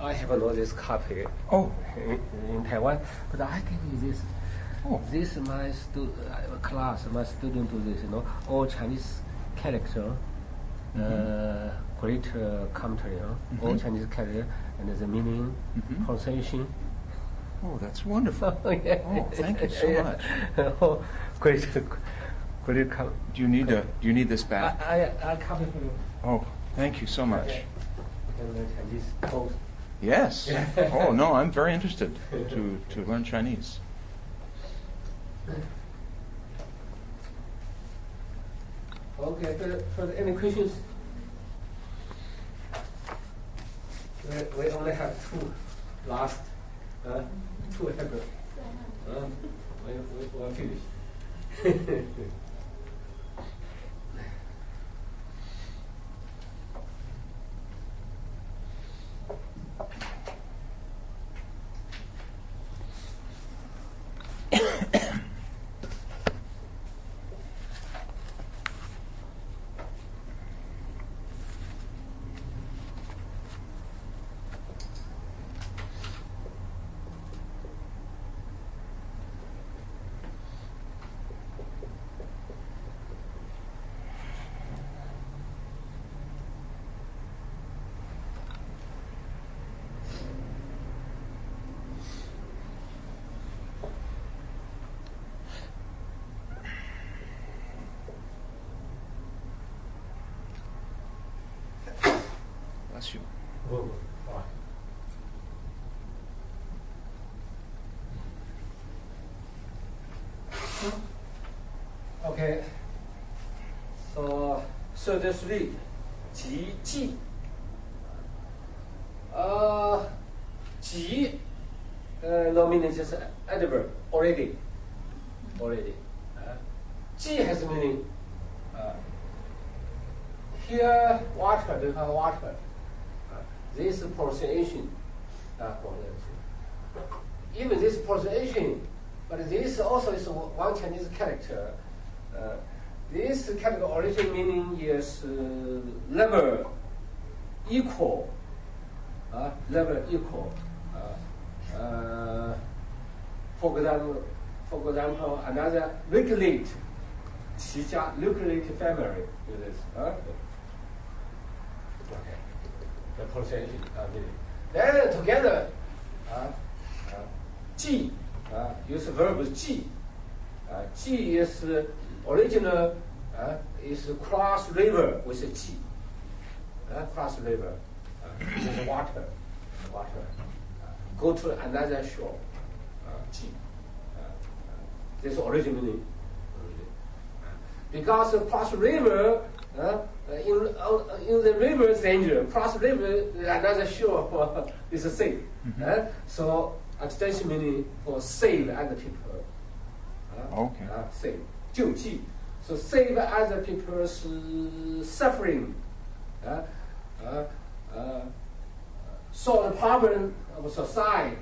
I have not this copy in Taiwan, but I give you this. Oh. This my class, my student do this, all Chinese character, great commentary, all Chinese character, and the meaning, pronunciation. Oh, that's wonderful. Yeah. Oh, thank you so much. Oh, great. Do Do you need this back? I copy for you. Oh, thank you so much. Okay. And the Chinese code. Yes. Oh no, I'm very interested to learn Chinese. Okay, for any questions? We only have two last, two have we will finish. Bless you. Okay. So the three, 即记。即no meaning just adverb already. 记 has meaning. Here water, they have water. This pronunciation, even this pronunciation, but this also is one Chinese character. This character original meaning is level, equal, level equal. For example, another regulate, 齐家 regulate family, this. Okay. The pronunciation meaning. Then together, 记 use verb 记. 记 is original is cross river with 记. Cross river is water. Go to another shore. 记. This is original meaning. Because cross river in the river danger, cross river another shore is safe. So extension meaning for save other people. Okay. Save. 救济. So save other people's suffering. Solve the problem of society.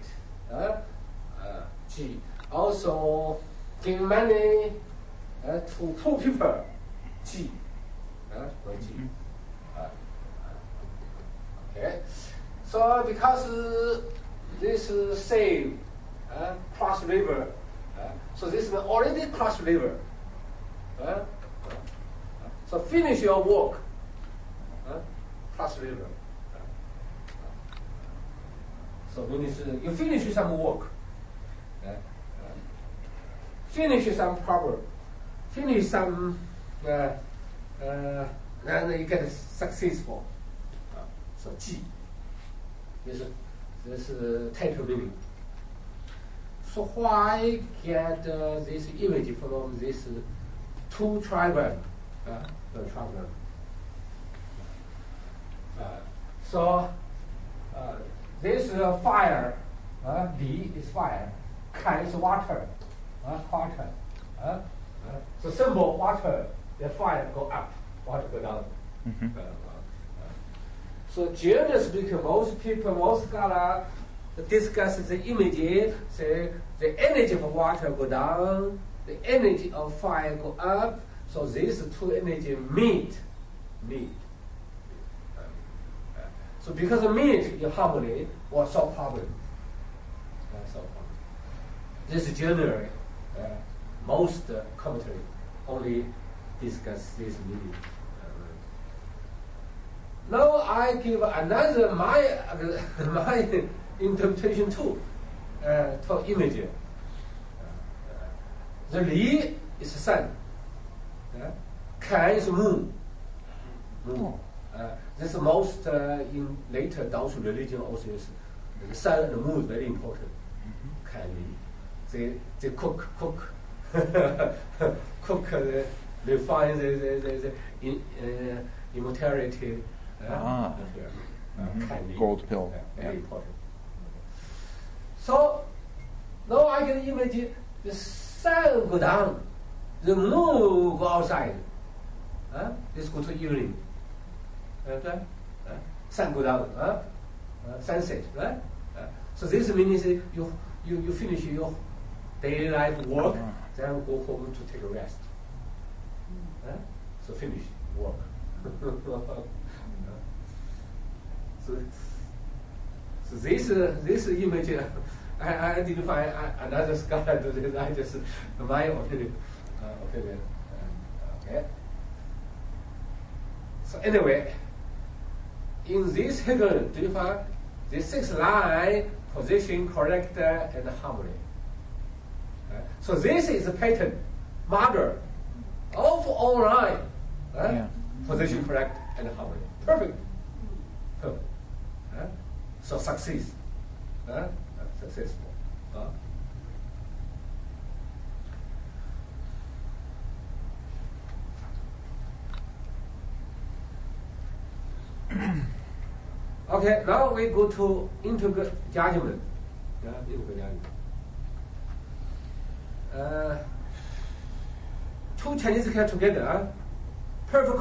济. Also give money to poor people. 济. Okay. So because this save cross river, so this is already cross river. So finish your work. Cross river. So means you finish some work. Finish some problem. Finish some. Then you get successful. So 记 this title meaning. So why get this image from this two tribal? The tribal. So this fire. 李 is fire. 看 is water. Water. So symbol water. The fire go up, water go down. So generally speaking, most people, most scholars discuss the image, say the energy of water go down, the energy of fire go up. So these two energies meet. So because of meet in harmony or solve problem. This generally most commentary only discuss this meaning. Now I give another my interpretation too for image. The Li is sun, Kan is moon. This is most in later Daosu religion also is the sun and the moon is very important. Kan Li, they cook, refine the immortality. Gold pill. Very important. So now I can imagine the sun go down, the moon go outside. Let's go to evening. Okay? Sun go down. Sunset. Right? So this means you finish your daily life work, then go home to take a rest. So finish work. So this image, I identify another scholar to this. I just my opinion. Okay. So anyway, in this figure, do you find the 6 line position correct and harmony? So this is the pattern, mother of all line. Position correct and harmony. Perfect. So success. Successful. Okay, now we go to integral judgment. Two Chinese get together. Perfect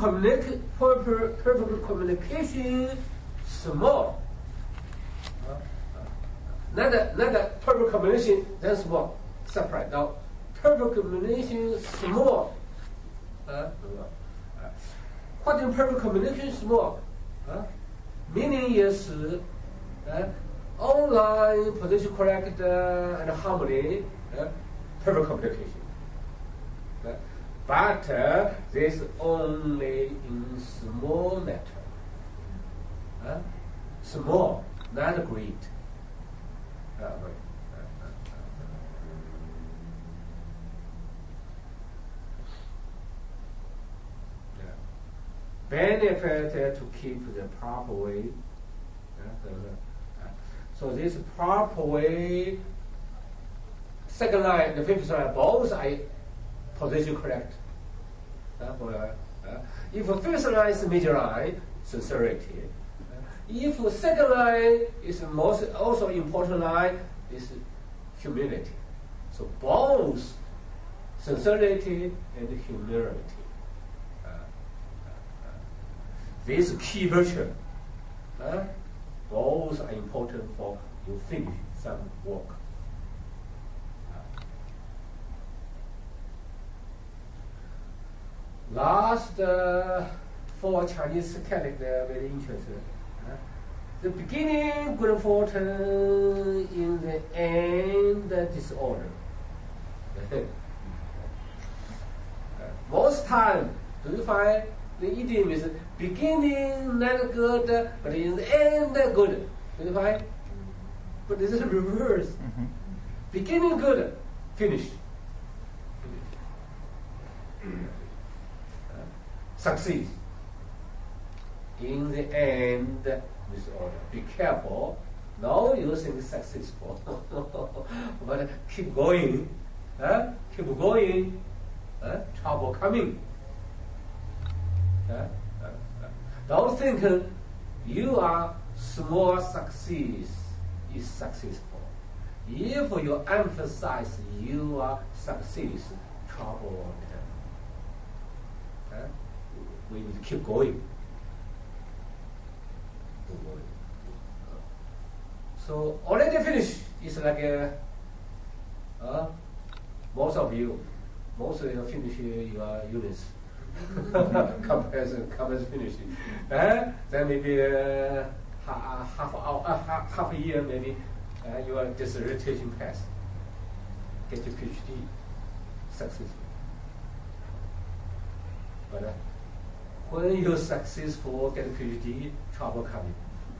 communication, small. Not perfect combination, then small, separate. Now, perfect combination, small. What is perfect combination, small? Meaning is online position correct and harmony, perfect communication. But this only in small matter. Small, not great. Benefit to keep the proper way. So this proper way, second line, the fifth line, both are position correct. If first line is major line, sincerity. If second line is most also important line, is humility. So both sincerity and humility. This key virtue, both are important for you finish some work. Last 4 Chinese characters very interesting. The beginning good fortune, in the end disorder. Most time, do you find the idiom is beginning not good, but in the end good? Do you find? But this is reverse. Beginning good, finish. Succeed. In the end, disorder. Be careful. Now you think successful, but keep going. Keep going. Trouble coming. Don't think you are small success is successful. If you emphasize you are success, trouble will come. We need to keep going. So already finished is like most of you finish your units. Comparison finishing. Then maybe half a year maybe, your dissertation pass, get your PhD successful. But when you're successful, get a PhD, trouble coming.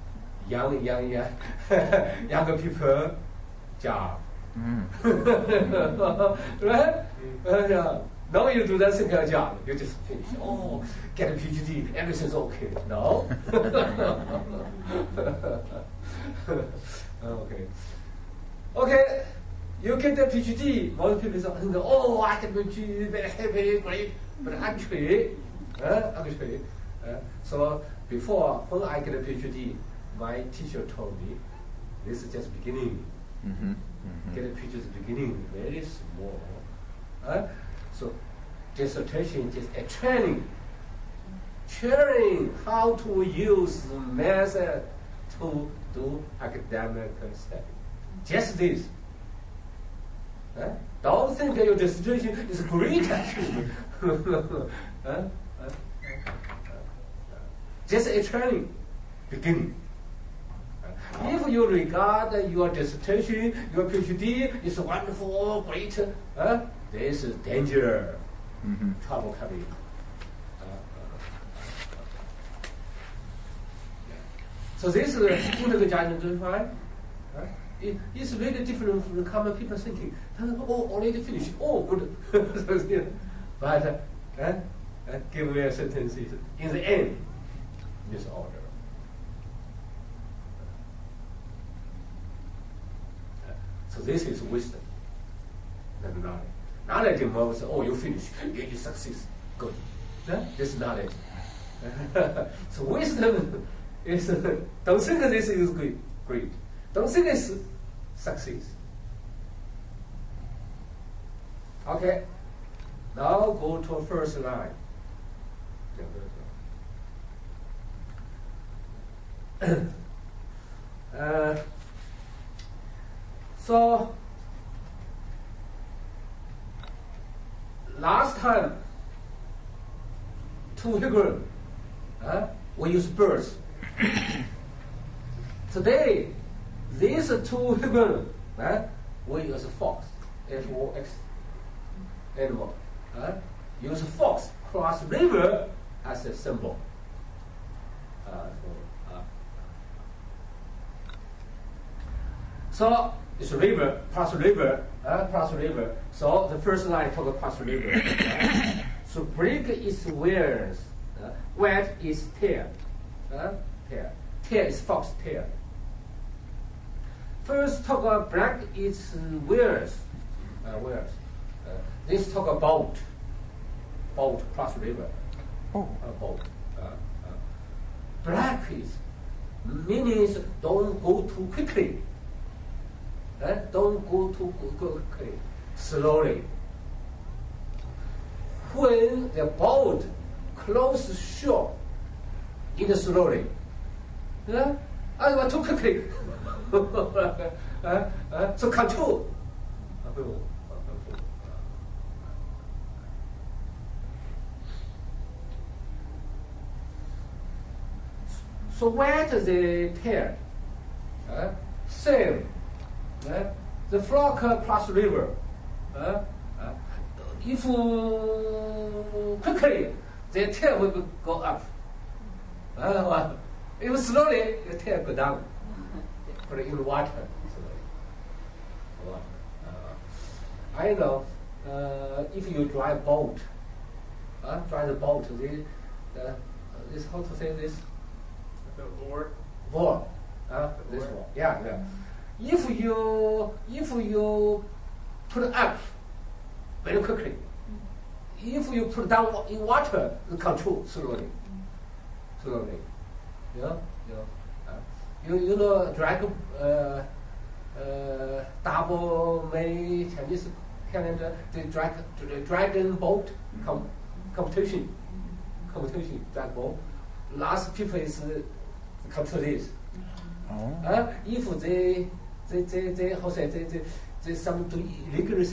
Younger people, job. Right? Yeah. Now you do that single job, you just finish. Oh, get a PhD, everything's okay. No. Okay, you get a PhD. Most people say, oh, I get a PhD, very happy, great. But actually, so before, when I get a PhD, my teacher told me, this is just beginning. Get a PhD is beginning, very small. So dissertation is just a training how to use the method to do academic study. Just this. Don't think that your dissertation is great achievement. Just a training, beginning. If you regard your dissertation, your PhD is wonderful, great, this is danger, trouble coming. So this is individual judgment, right? It's really different from common people thinking. Oh, already finished. Oh, good. But give me a sentence. In the end, disorder. So this is wisdom, not knowledge. Knowledge involves, oh, you finish, you succeed, good. This is knowledge. So wisdom is, don't think this is great. Don't think it's success. Okay, now go to first line. So last time, two Hegel, we use birds. Today, these two Hegel, we use fox, F-O-X, animal. Use fox cross river as a symbol. So it's river, cross river. So the first line talk about cross river. So break is where's, wet is tail. Tail is fox tail. First talk about black is where's. This talk about boat, cross river. Boat. Black is means don't go too quickly. Don't go too quickly, slowly. When the boat close shore, in slowly. Too quickly. So control. So wet the tail. Same. The flock plus river. If quickly, the tail will go up. If slowly, the tail go down. Put it in water. I know. If you drive boat, drive the boat. This how to say this? The board. Board. This one. Yeah. If you put up very quickly, if you put down in water, you control slowly. You know dragon double May Chinese calendar, the dragon boat competition dragon boat. Last people is control this. If they how say they some do rigorous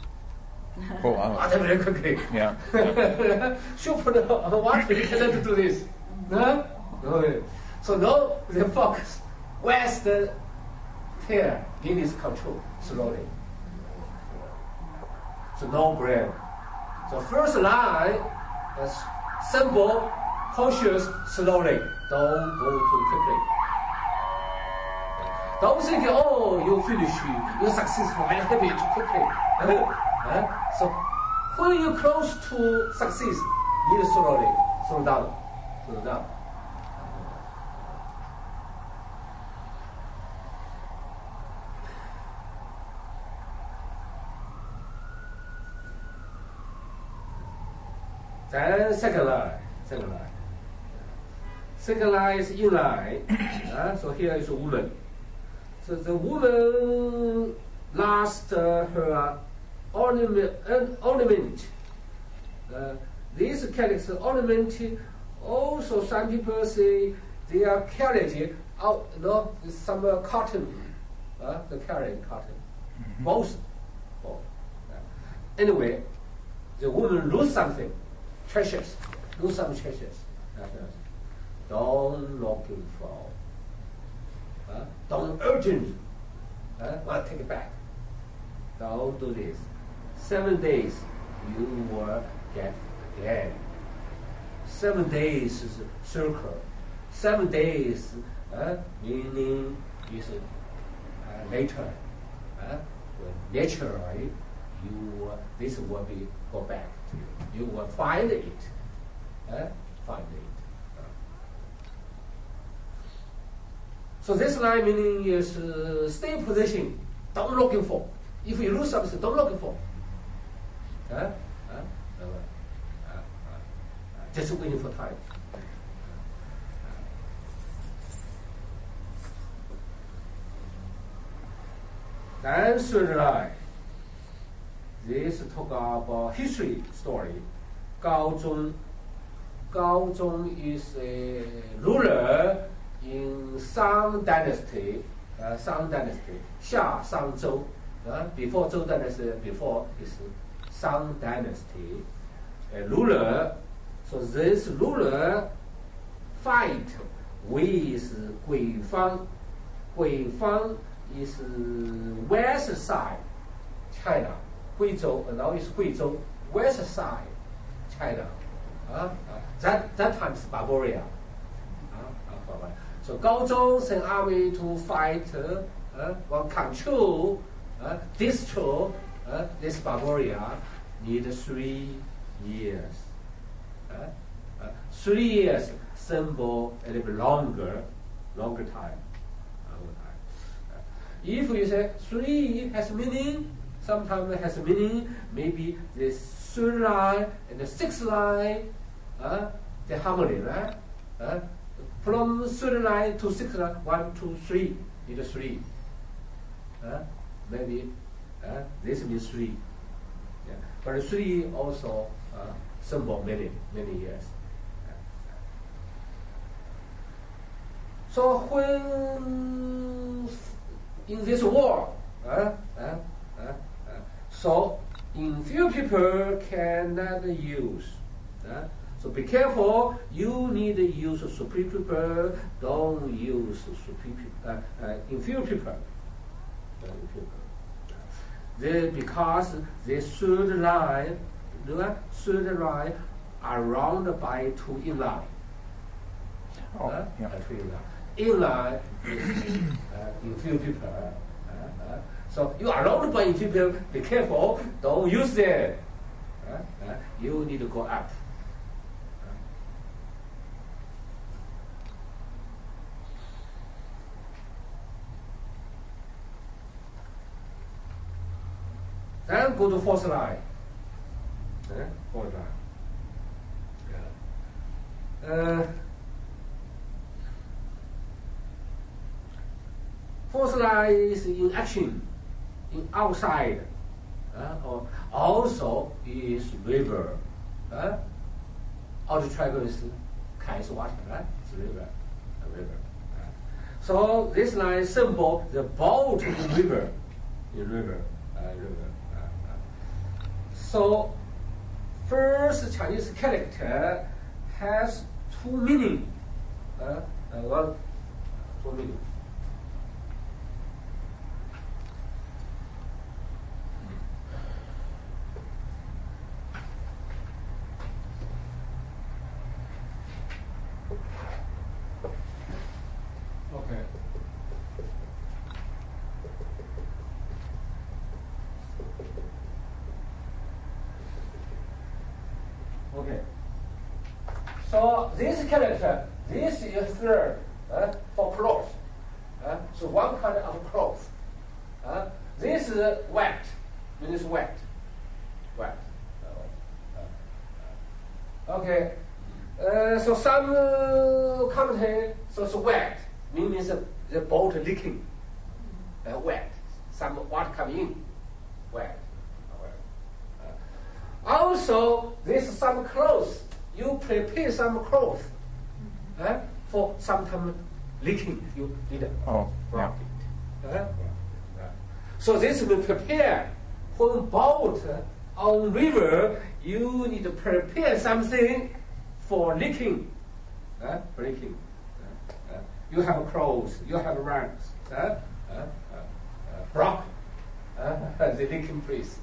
very quickly. Yeah. Sure, put on water you cannot do this. So now they focus western here in this control slowly. So no brain. So first line is simple, cautious, slowly. Don't go too quickly. Don't think, oh, you finish, you're successful, I'm happy too quickly. So when you're close to success, you slowly, slow down, slow down. Then second line. Second line is inline. So here is a woman. So the woman lost her ornament. This character ornament, also some people say they are carried out, with some cotton. They carry cotton. Both. Anyway, the woman lose something. Treasures, do some treasures. Don't looking for. Don't urgent. Want to take it back. Don't do this. 7 days you will get again. 7 days is circle. 7 days meaning is later. Naturally, this will be go back to you. You will find it. Find it. So this line meaning is stay in position. Don't looking for. If you lose something, don't looking for. Just waiting for time. Then third line. This talk about history story. Gao Zhong. Gao Zhong is a ruler in Shang Dynasty. Shang Dynasty. Xia Shang Zhou. Before Zhou Dynasty, before is Shang Dynasty. A ruler. So this ruler fight with Gui Fang. Gui Fang is west side China. Guizhou, now it's Guizhou, west side China. That time is Barbaria. So Gao Zhong sent army to fight, control, destroy this Barbaria. Need 3 years. 3 years symbol a little bit longer time. If you say 3 has meaning, sometimes it has meaning. Maybe the third line and the sixth line, the harmony, right? From third line to sixth line, 1, 2, 3, need 3. Maybe this means 3. Yeah. But 3 also symbol many years. So when in this war, so in few people cannot use. So be careful. You need to use supreme people. Don't use supreme inferior people. Because the third line around by 2 inline. Inline is inferior people. So you are allowed by inferior people. Be careful. Don't use them. You need to go up. Then go to fourth line. Fourth line. Fourth line is in action, in outside, or also is river. Outer triangle is Kai's water, right? It's river, a river. So this line symbol the boat in river, river. So first Chinese character has 2 meaning. 1 4 million. Okay. Okay. So this character, this is third for cloth. So one kind of cloth. This is wet, means wet. Wet. Okay. So some commentary, so it's wet, means the boat leaking. Wet. Some water coming in. Wet. Also, this some clothes. You prepare some clothes for sometime leaking. You need rock it. So this will prepare when boat on river. You need to prepare something for leaking. Breaking. You have clothes. You have rugs. Rock. The leaking place.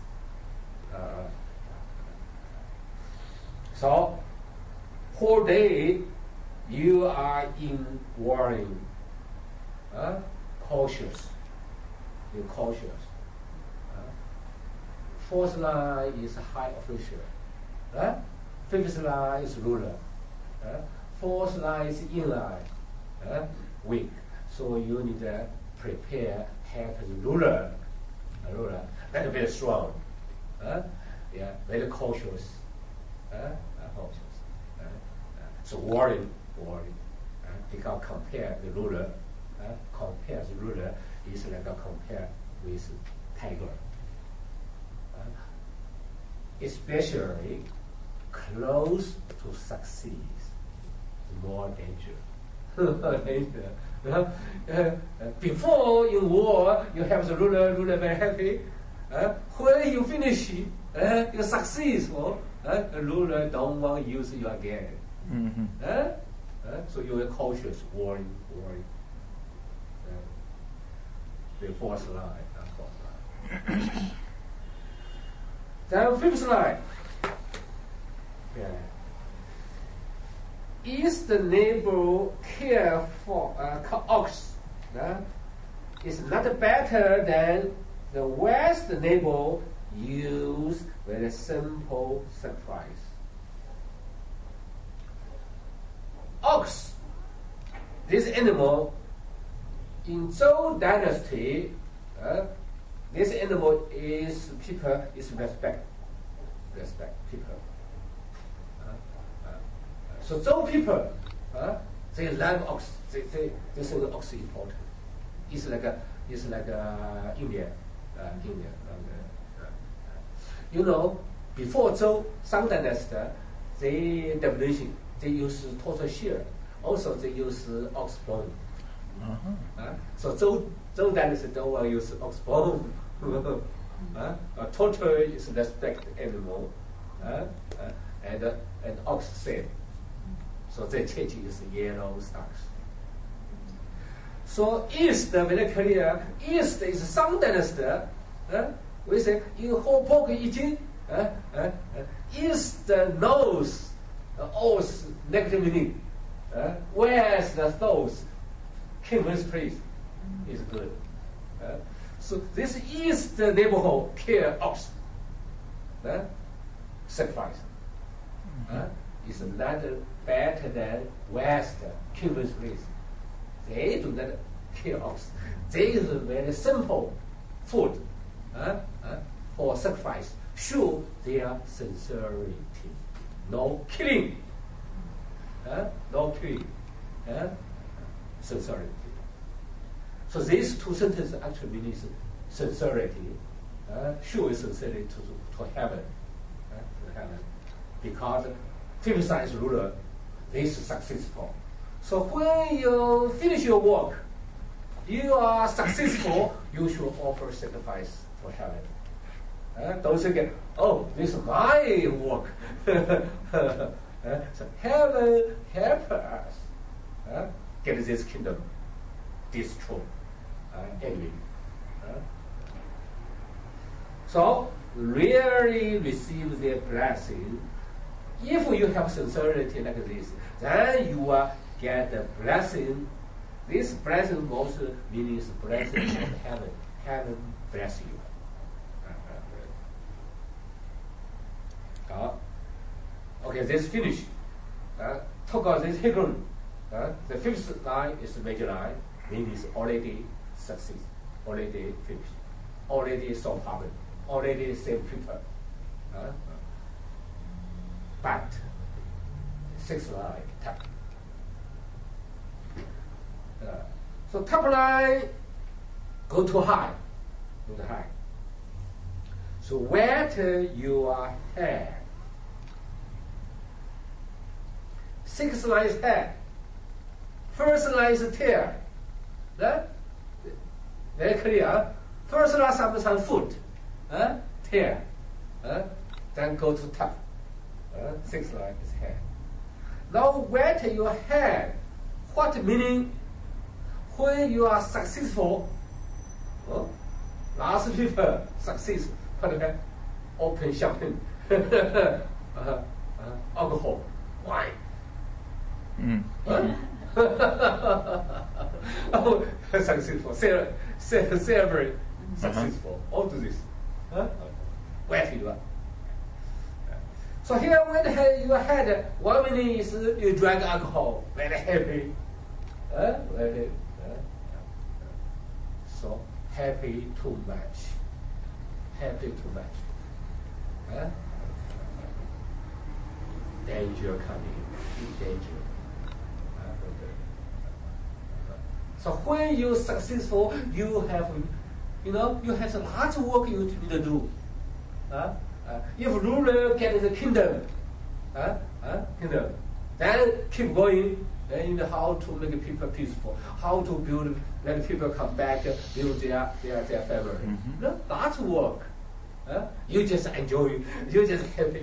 So, whole day you are in worrying, cautious. You're cautious. Fourth line is high official. Fifth line is ruler. Fourth line is inline, weak. So you need to prepare, have the ruler, that very strong. Very cautious. So worry, because compare the ruler is like a compare with tiger. Especially close to succeed, more danger. Before in war, you have the ruler very happy. When you finish, you successful. The ruler don't want to use you again. So you are cautious, worrying. The fourth line. Then fifth line. Is the neighbor care for ox? Is not better than the west neighbor use very simple sacrifice. Ox, this animal in Zhou dynasty, this animal is people is respect people. So Zhou people, they love ox. They think ox is important. It's like India. You know, before Zhou, Shang dynasty, they definition they use total share. Also, they use ox bone. So Zhou dynasty don't use ox bone. Total is respect animal, and ox same. So they change is yellow stars. So East very clear. East is Shang dynasty. We say in whole book eating. East knows oath negative meaning. Whereas the thoughts king's place is good. So this East neighborhood care ox. Sacrifice. Is not better than West king's place. They do not kill ox. They use very simple food for sacrifice. Show their sincerity. No killing. No killing. Sincerity. So these two sentences actually mean sincerity. Show sincerity to heaven. Because criticize ruler, this is successful. So when you finish your work, you are successful, you should offer sacrifice for heaven. Don't think, oh, this is my work. So heaven help us. get this kingdom destroyed, enemy. So really receive their blessing. If you have sincerity like this, then you will get the blessing. This blessing also means blessing from heaven. Heaven bless you. Okay, this finish. Talk about this Hebron. The fifth line is the major line, means already succeed, already finished, already solved problem, already saved people. But sixth line, top. So top line go too high, So wet your hair. Sixth line is head. First line is tail. Very clear. First line some foot, tail. Then go to top. Sixth line is head. Now wet your head. What meaning? When you are successful, last people success. Open champagne, alcohol, wine. Successful, celebrate, successful. All do this. Wet you are. So here, when you had 1 minute is you drank alcohol, very happy. Very, so happy too much. Happy too much. Danger coming. Danger. So when you're successful, you have a large work you need to do. If ruler get the kingdom, then keep going. Then how to make people peaceful, how to build, let people come back, build their family. Large work. You just enjoy, you just happy.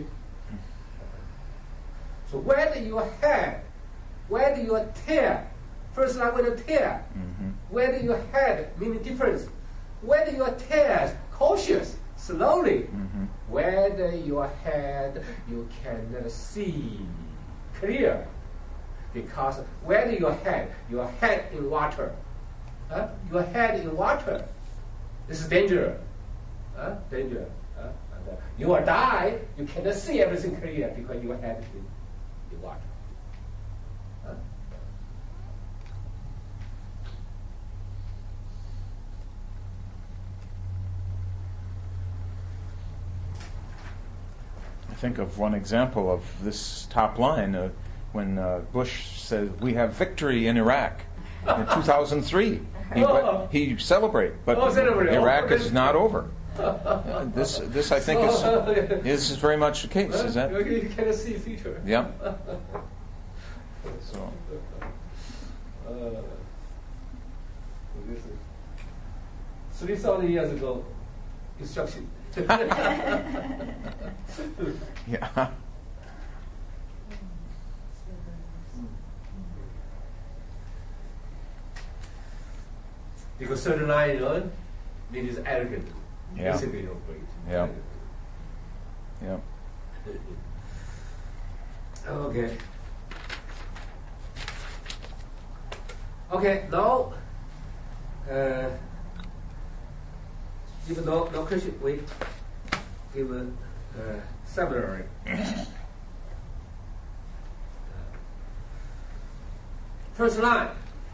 So whether your head, whether your tail, first line with the tail, whether your head meaning difference, whether your tail cautious, slowly, whether your head you cannot see clear, because whether your head in water, your head in water, this is danger, danger. You will die. You cannot see everything clear because your head is in water. I think of one example of this top line when Bush said, "We have victory in Iraq." In 2003, he celebrated, but Iraq is not over. This I think is very much the case. Is that? You cannot see future. Yeah. So. This is 3,000 years ago, instruction. Yeah. Because certain line, means arrogant. Yeah. Basically, great. Yeah. Yeah. Okay. Okay. Now, if no question, we give a summary. First line.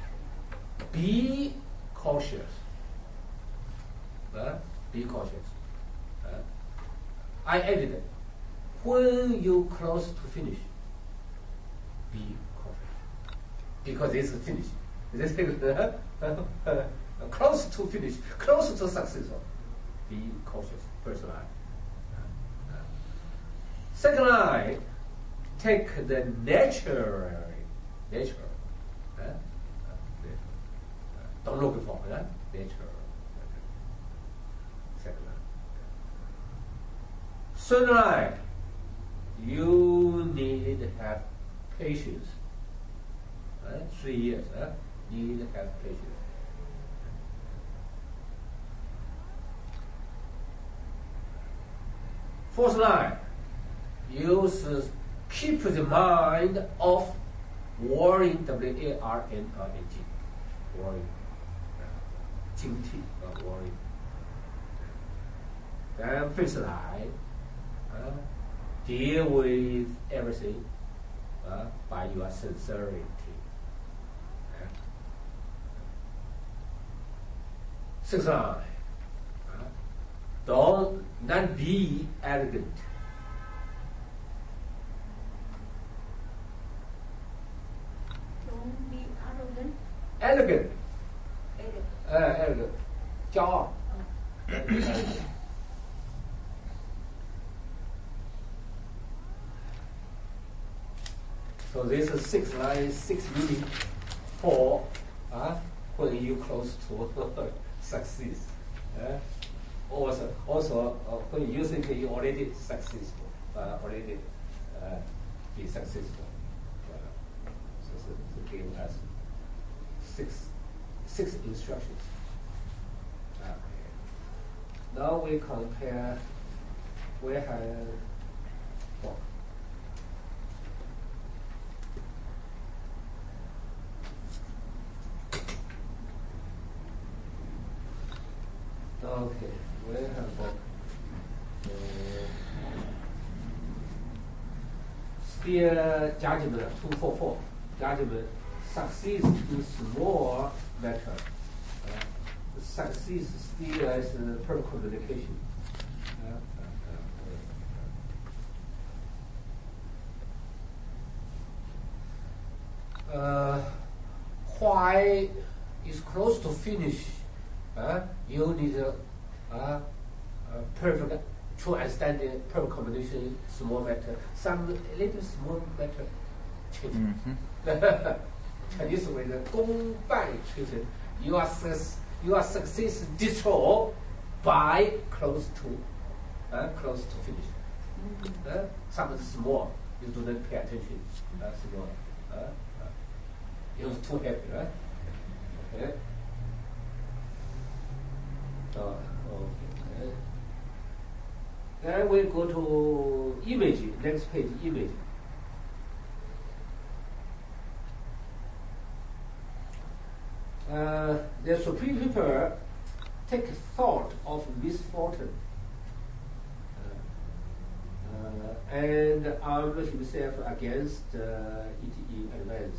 Be cautious. Be cautious. I added it. When you close to finish, be cautious. Because this is finish. This is close to finish, close to successful. Be cautious. First line. Second line, take the natural. Don't look for nature. Second line. Third line, you need to have patience. 3 years, need application. Fourth line, use keep the mind of worrying, W-A-R-N-I-N-G, worrying, 警惕, worrying. Then fifth line, deal with everything by your sincerity. Sixth line, don't not be arrogant. Don't be arrogant. Arrogant. Arrogant. 骄傲。So this is 6 line, 6 meaning for when you close to succeed. Also when you think you already successful, already be successful. So it gave us six instructions. Now we compare. We have four. Okay, we have book. Still judgment 244. Judgment succeeds in small matter. Succeeds still as per communication. Why is close to finish? You need a perfect, true understanding, perfect combination, small matter. Some little small matter change. Chinese way 功败垂成. Your success destroyed by close to finish. Some small, you do not pay attention. Small. You're too happy, right? Okay. Okay. Then we go to image. Next page, image. The supreme people take thought of misfortune and arm himself against it in advance.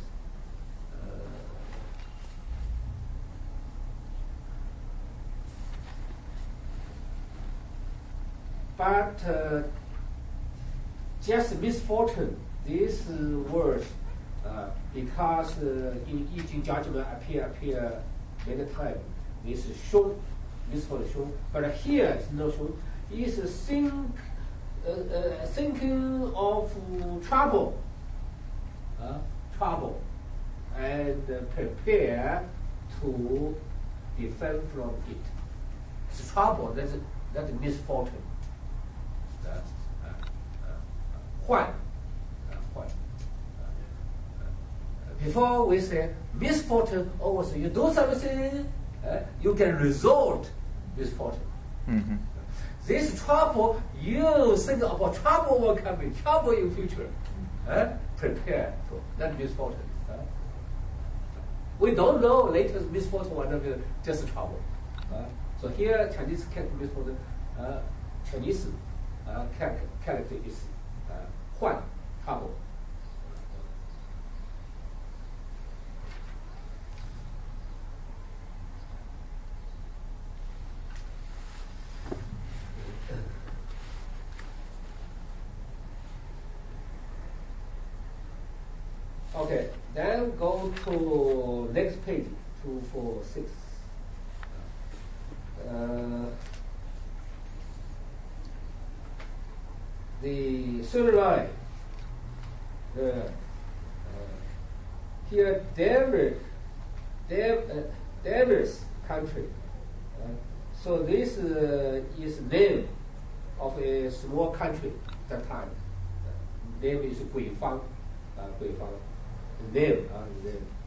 But just misfortune, this word, because in I Ching judgment appear many times, this is shown, misfortune. But here it's not shown. It's thinking of trouble, and prepare to defend from it. It's trouble. That's misfortune. What? Before we say misfortune, also you do something, you can result misfortune. Mm-hmm. This trouble, you think about trouble will come in, trouble in future. Prepare for that misfortune. We don't know later misfortune will not be just trouble. So here Chinese character misfortune, Chinese character is 换 trouble. Okay, then go to next page, 246. The third line, here David's country. So this is name of a small country at that time. Name is Guifang. Guifang. Name.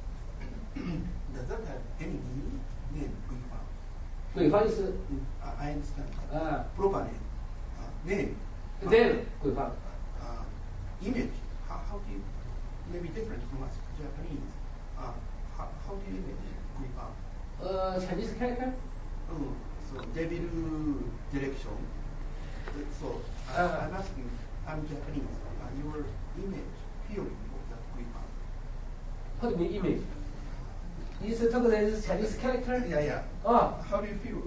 鬼方就是 I understand. Properly. Name. then 鬼方 Image. How do you, maybe different from us Japanese. How do you image Guifang? Chinese character. So devil direction. So I'm asking, I'm Japanese. Your image, feeling of that Guifang. What do you mean image? 你是这个人是 Chinese character? Yeah. 哦， How do you feel?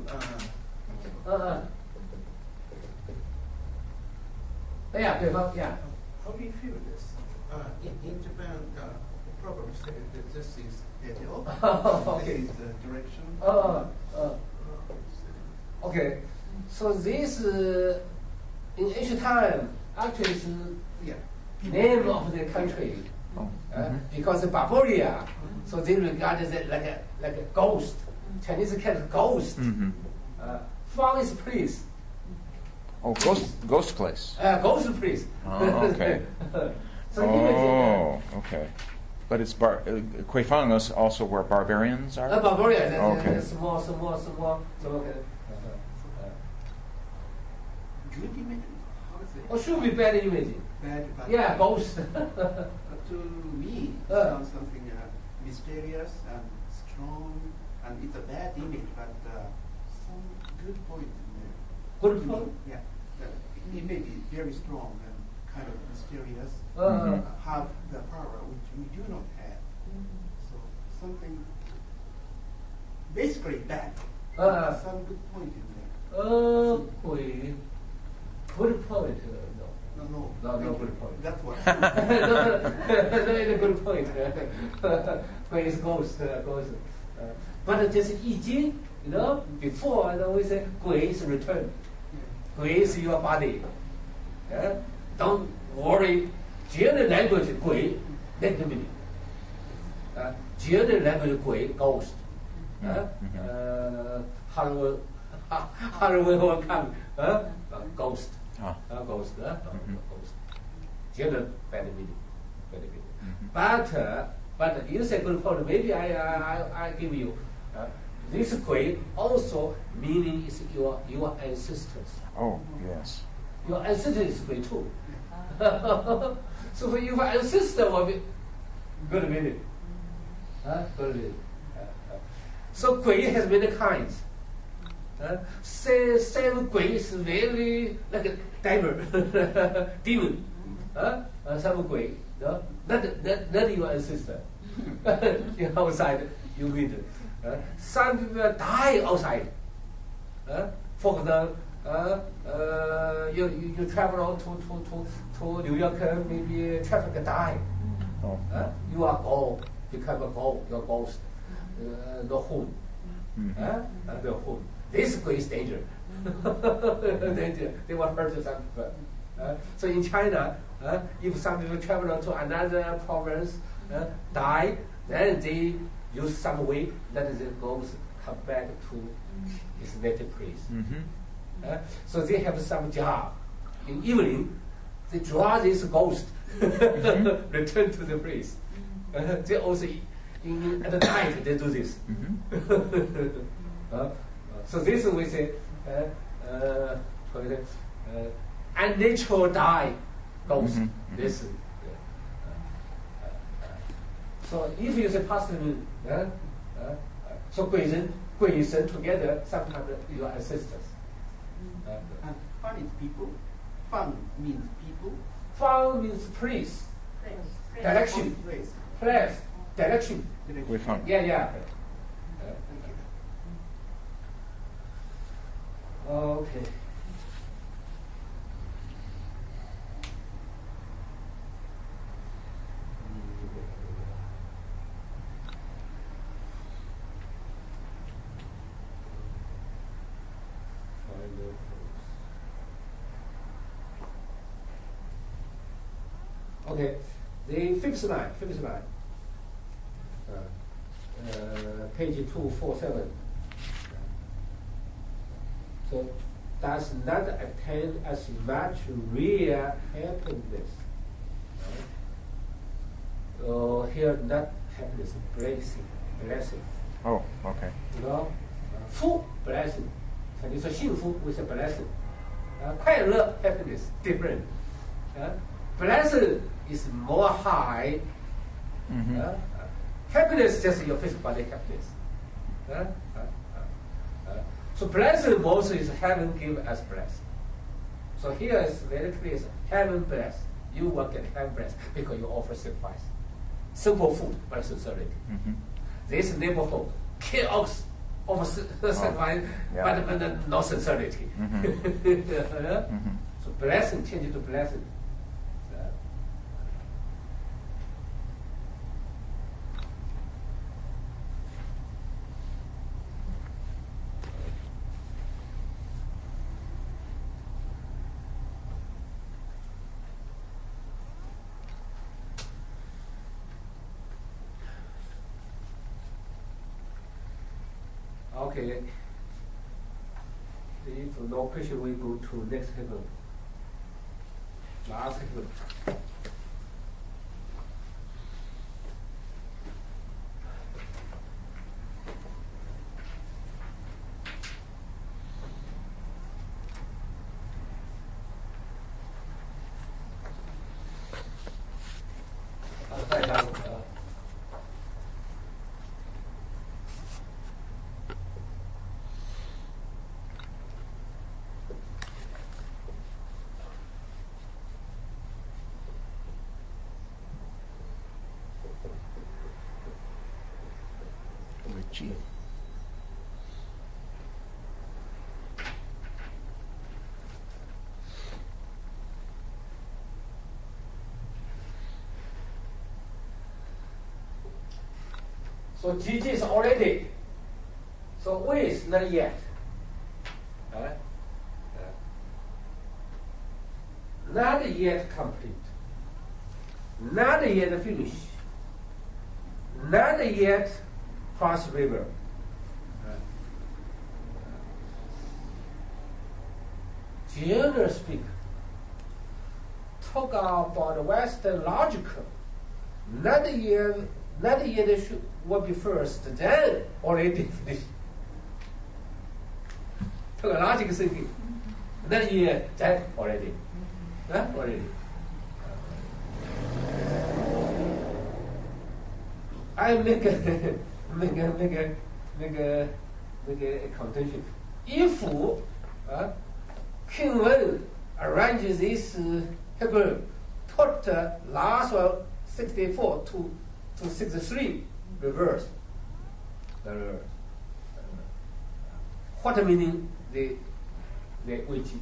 哎呀，对方呀， How do you feel this? In Japan, probably say that this is devil. This is the direction. Okay. So this in ancient time actually is name of the country. Because Barbaria, so they regarded it like a ghost. Chinese call it ghost. Fang is priest. Oh, ghost place. Ghost priest. Oh, okay. So imagine okay. But it's Guifang is also where barbarians are? Barbaria, okay. Small. Good image? How is it? Or should be bad image. Bad. Yeah, ghost. To me, it sounds something mysterious and strong, and it's a bad image, but some good point in there. Good point? Yeah. It may be very strong and kind of mysterious, have the power which we do not have. So something basically bad. Some good point in there. Good point. No. No good point. That's what. No, it's a good point. When it's ghost. But just I Ching, before we say Gui is return. Gui is your body. Don't worry. German language Gui, that's the meaning. German language Gui, ghost. How will come? Ghost. Ghost. German bad meaning. But you say good point. Maybe I give you. This Gui also meaning is your ancestors. Oh, yes. Your ancestor is Gui too. So for your ancestor will be good meaning. Good meaning. So Gui has many kinds. Same Gui is very like a devil, demon. Some Gui, not your ancestor. Outside, you meet. Some people die outside. For example, you travel to New York, maybe traffic die. You are go, become a go, your ghost, the home. The home. This is danger. Danger. They will hurt some people. So in China, if some people travel to another province, die, then they use some way that the ghost come back to his native place. So they have some job. In evening, they draw this ghost, return to the place. They also, at the night, they do this. So this we say, unnatural die ghost. This. So if you say positive, so 鬼神 together, sometimes your ancestors. And Fan is people. Fan means people. Fan means place, direction, place, direction. Guifang. Yeah. Okay. Okay, the fifth line, page 247. So, does not attain as much real happiness. Here, not happiness, blessing. Oh, okay. full blessing， 你说幸福 with a blessing， 快乐 happiness different， blessing is more high， happiness just your physical body happiness， so blessing most is heaven give as blessing. So here is very clear, heaven bless. You will get heaven bless because you offer sacrifice. Simple food, but sincerity. This neighborhood, chaos of sacrifice, but no sincerity. So blessing changes to blessing. Okay. If no question, we go to next table. Last table. G. So GG is already. So W is not yet. Not yet complete. Not yet finished. Not yet cross river. Generally speaking, talk about Western logical. Not yet will be first, then already finished. Talk logical thinking. Not yet, then already. Already. I make a contention. If King Wen arranges this Hebrew, put last one 64 to 63 reverse. The reverse. What meaning the Weiji?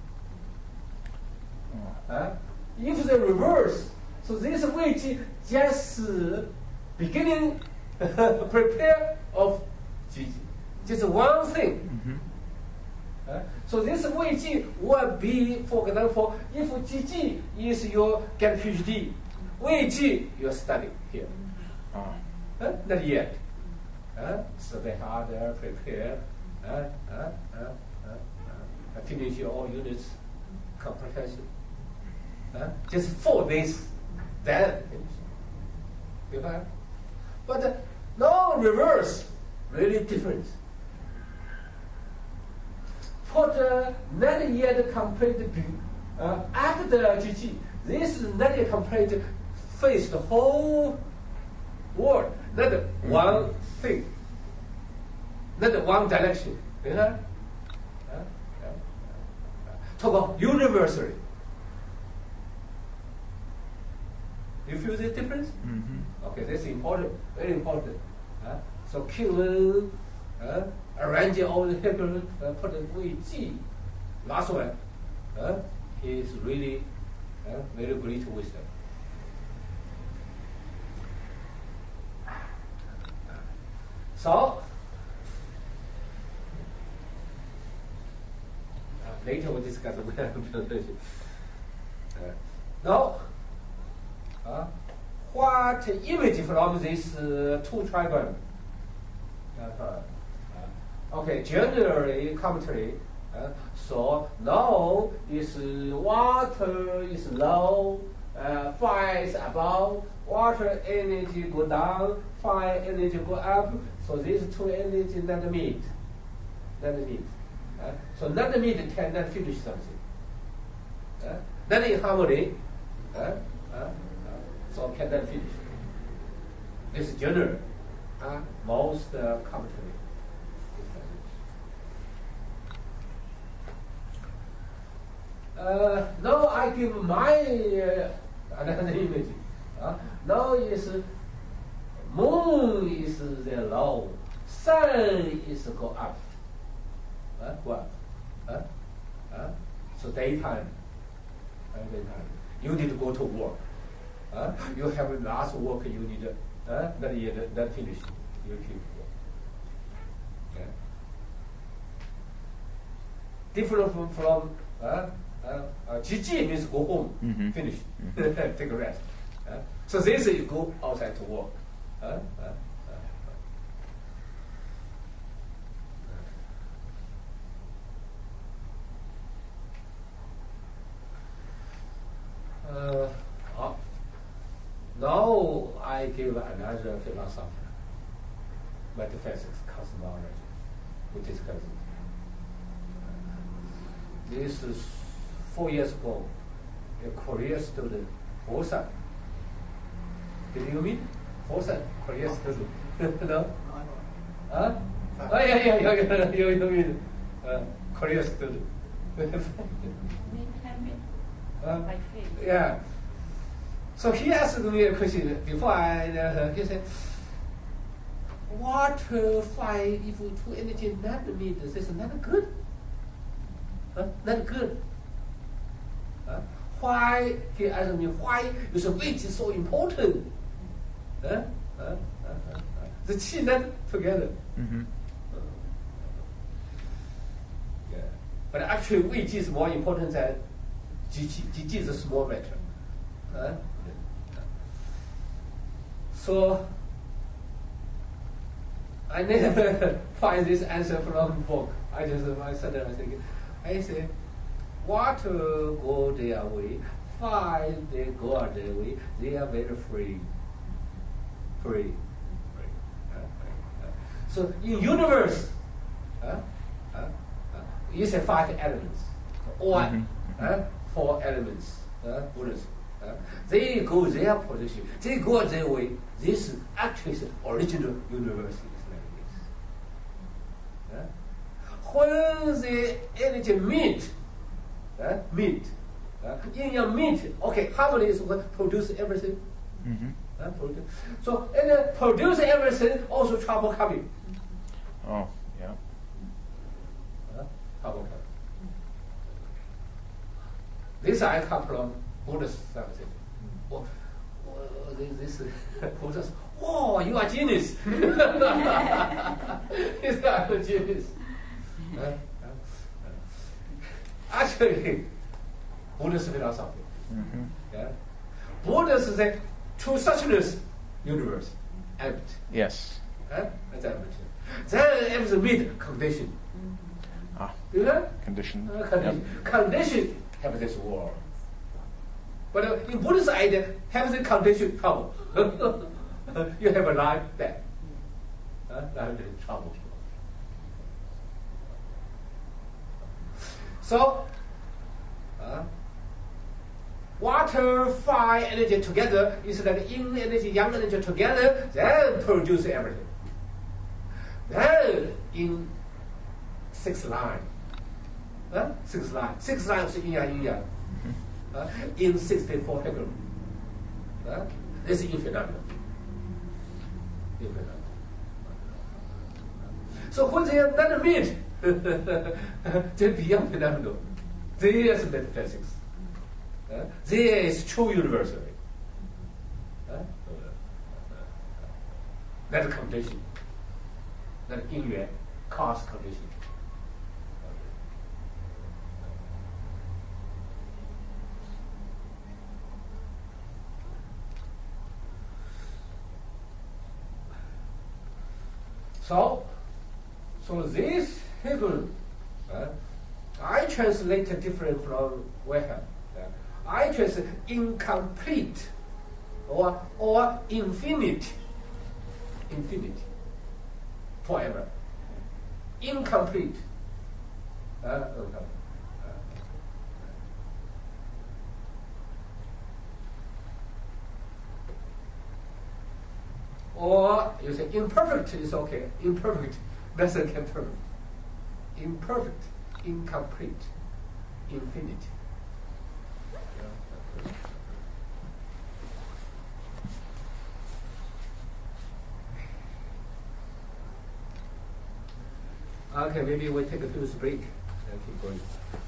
If the reverse, so this Weiji just beginning prepare of Gigi. Just one thing. So this Weiji will be, for example, if Gigi is your get PhD, Weiji you study here. Not yet. Study harder, prepare, finish your all units comprehension. Just 4 days, then finish. But no reverse, really different. Put not yet complete after the GG. This is not yet complete face the whole world, not one thing, not one direction. Talk about universally. You feel the difference? Okay, this is important, very important. So King Wen arrange all the Hebrew, put the Weiji, last one. He is really very great wisdom. So later we'll discuss the implementation. Now, what image from this two trigon? Okay, generally commentary. So now is water is low, fire is above. Water energy go down, fire energy go up. So these two energies not meet. not meet. So not meet cannot finish something. Not in harmony, so cannot finish. This is general, most commonly. Now I give my another image. Now is moon is the low, sun is go up. What? So daytime. You need to go to work. You have lots of work you need not finish. You keep work. Different from GG means go home, finish, take a rest. So this you go outside to work. Now I give another philosophy, metaphysics, cosmology, which is this is 4 years ago, a Korean student, Fosan. Did you meet Fosan, Korean student? No? Huh? Oh, yeah, you meet Korean student. Yeah. So he asked me a question before he said, what why if two energy not meet, this is not good? Not good. Why, he asked me, why is weight so important? The qi not together. Yeah. But actually weight is more important than GG is a small matter. So I never find this answer from book. I just suddenly was thinking, I say, water go their way, fire they go their way. They are very free. So in universe, you say 5 elements, or 4 elements. Buddhism. They go their position. They go their way. This actually is original universe is like this. When the energy meet, in your meet, okay, harmony is what produce everything. So and produce everything, also trouble coming. Oh, yeah. Trouble coming. This I come from Buddhist something. This Buddhist. Oh, you are genius. He's not a genius. Actually, Buddhist philosophy. Yeah? Buddhists say true suchness, universe, empty. Yes. That's empty. Then everything meet condition. You know? Condition. Condition have this world. But in Buddhist idea, have the condition trouble. You have a life death. Life trouble. So, water, fire, energy together is like yin energy, yang energy together, then produce everything. Then in 6 line. 6 line. 6 lines is yin yang. In 64 hegel. This is infinite. So when they are not meet, they beyond phenomenal. There is metaphysics. There is true universal. That condition. That yin cause condition. So this Hegel, I translate different from Wilhelm. I translate incomplete or infinite, forever. Incomplete Or you say imperfect is okay. Imperfect doesn't get perfect. Imperfect, incomplete, infinite. Okay, maybe we take a few break and keep going.